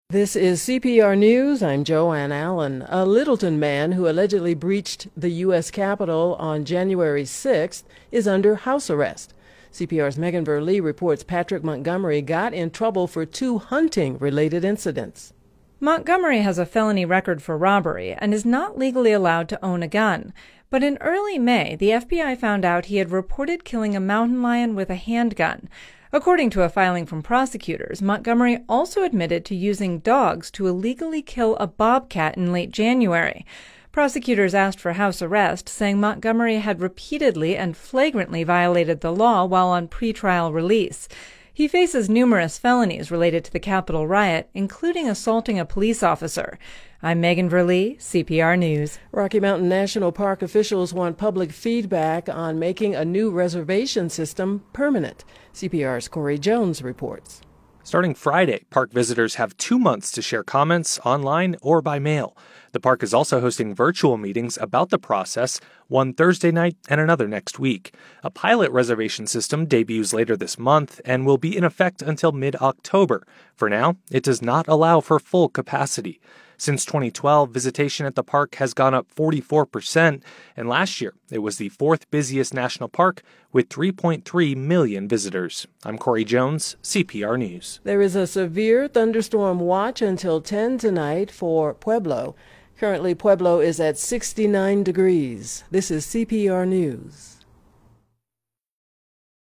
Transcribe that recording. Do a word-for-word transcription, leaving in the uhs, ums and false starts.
This is C P R News. I'm Joanne Allen. A Littleton man who allegedly breached the U S Capitol on January sixth is under house arrest. C P R's Megan Verlee reports Patrick Montgomery got in trouble for two hunting-related incidents. Montgomery has a felony record for robbery and is not legally allowed to own a gun. But in early May, the F B I found out he had reported killing a mountain lion with a handgun. According to a filing from prosecutors, Montgomery also admitted to using dogs to illegally kill a bobcat in late January. Prosecutors asked for house arrest, saying Montgomery had repeatedly and flagrantly violated the law while on pretrial release. He faces numerous felonies related to the Capitol riot, including assaulting a police officer. I'm Megan Verlee, C P R News. Rocky Mountain National Park officials want public feedback on making a new reservation system permanent. C P R's Corey Jones reports. Starting Friday, park visitors have two months to share comments online or by mail. The park is also hosting virtual meetings about the process, one Thursday night and another next week. A pilot reservation system debuts later this month and will be in effect until mid-October. For now, it does not allow for full capacity. Since twenty twelve, visitation at the park has gone up forty-four percent, and last year it was the fourth busiest national park with three point three million visitors. I'm Corey Jones, C P R News. There is a severe thunderstorm watch until ten tonight for Pueblo. Currently, Pueblo is at sixty-nine degrees. This is C P R News.